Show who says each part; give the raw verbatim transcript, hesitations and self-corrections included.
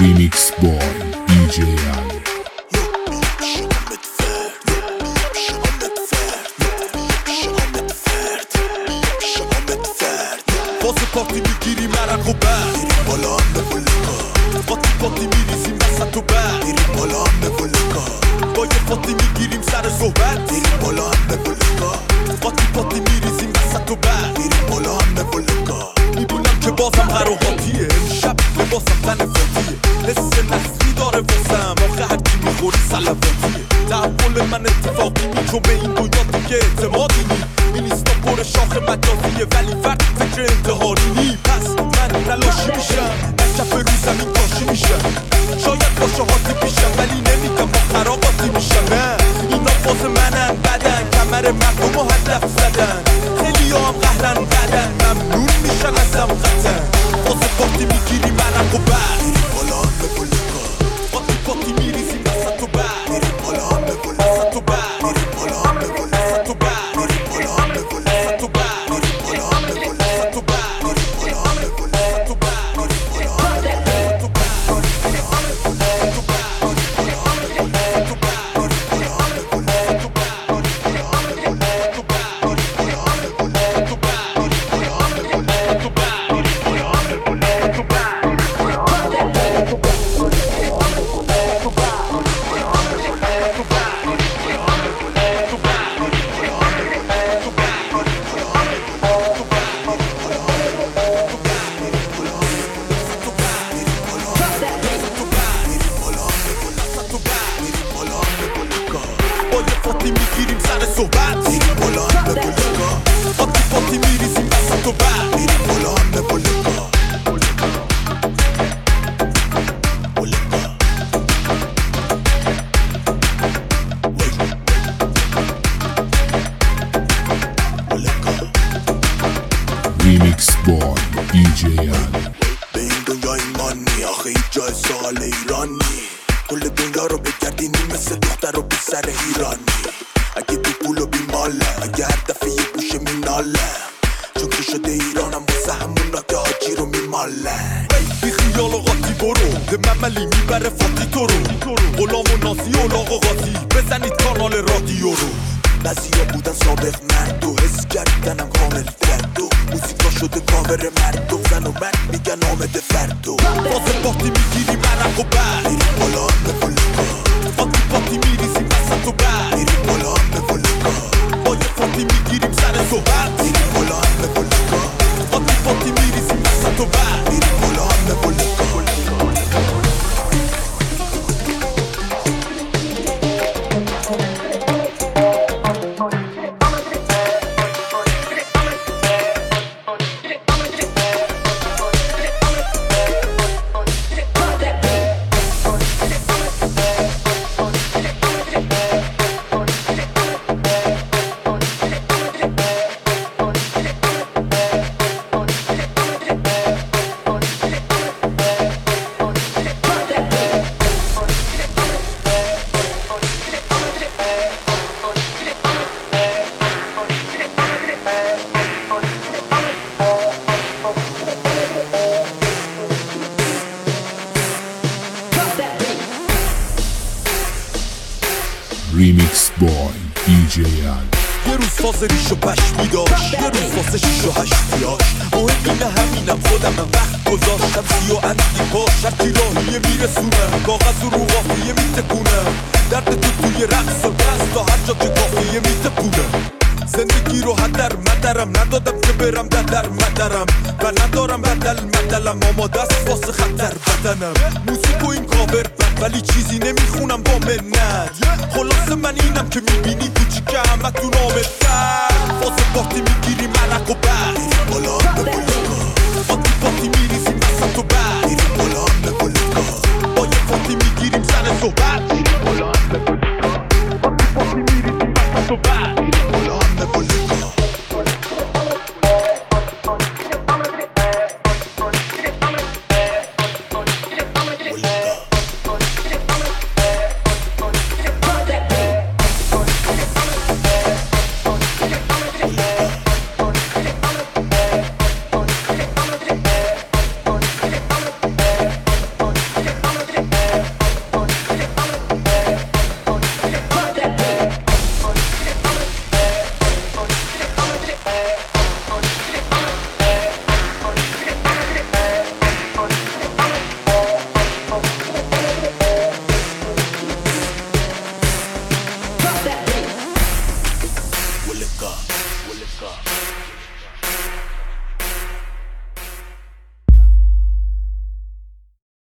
Speaker 1: Remix Boy دی جی Ali.
Speaker 2: واسه پارتی میگیری مرق و بر میریم بالا هم نفولکا قاطی قاطی میریزیم وسط و بر میریم بالا هم نفولکا با یه فاتی میگیریم سر صحبت میریم بالا هم نفولکا قاطی قاطی میریزیم وسط و بر میریم بالا هم نفولکا میبونم که بازم قراقاتیه امشب لباسم تن فاتیه حس نسلی داره واسم آخه هرچی میخوری سلواتیه تحول من اتفاقی می چون به این دنیا دیگه اعتمادی نی این ایستا پر شاخ مدافیه ولی فرد فکر انتحاری نی پس من تلاشی میشم در کف روی زمین کاشی میشم شاید باشه هاتی پیشم ولی نمیگم با خراباتی میشم نه اینا فاز منن بدن کمر مردم و هدف زدن خیلی هم قهرن بدن ممنون میشن ازم قطن فاز پارتی میگیری مرق و بر میریم بالا هم نفولکا قاطی قاطی میریزیم وسط و بر میریم بالا هم نفولکا وسط و بر میریم بالا هم نفولکا وسط و بر میریم بالا هم نفولکا وسط و بر میریم بالا هم نفولکا وسط و بر میریم بالا هم نفولکا وسط و بر میریم بالا هم فاتی میگیریم سر صحبت میریم بالا هم نفولکا قاطی قاطی میریزیم وسط و بر میریم بالا هم نفولکا
Speaker 1: Remix Boy دی جی Ali.
Speaker 2: به این دنیا ایمان نی آخه هیچ جای سوال ایران نی کل دنیا رو بگردینی مثل دختر و پسر ایرانی اگه بی پول و بی ماله اگه هر دفعه یه گوشه میناله چون که شده ایرانم واسه همونا که حاجی رو میماله بی خیال و قاطی برو به مملی میبره فاتی تو رو غلام و نازی و لاغ و قاطی بزنید کانال رادیو رو بعضیا بودن سابق مرد و حس کردنم کامل درد و موسیقا شده کاور مرد و زن و مرد میگن آمده فرد و واسه پارتی میگیری مرق و بر میریم بالا هم نفولکا قاطی قاطی میریزیم وسط و بر میریم بالا هم نفولکا با یه فاتی میگیریم سر صحبت میریم بالا هم نفولکا قاطی قاطی میریزیم وسط و بر میریم بالا هم نفولکا
Speaker 1: Remix Boy دی جی Ali.
Speaker 2: یه روز فاز ریش و پشمی داشت یه روز فاز شیش و هشتی داشت مهم اینه همینم خودم وقت گذاشتم سی و اندی پاش هرچی راهیه میرسونم کاغذ و رو قافیه میتکونم درد تو توی رقص و دست تا هر جا که کافیه میتپونم زندگی رو هدر مدرم ندادم که برم در در مدرم و ندارم بدل مدلم آماده است واسه خطر بدنم موسیق و این کاور بد ولی چیزی نمیخونم با منت خلاصه من اینم که میبینی کوچیکه همه تو نامتر واسه پارتی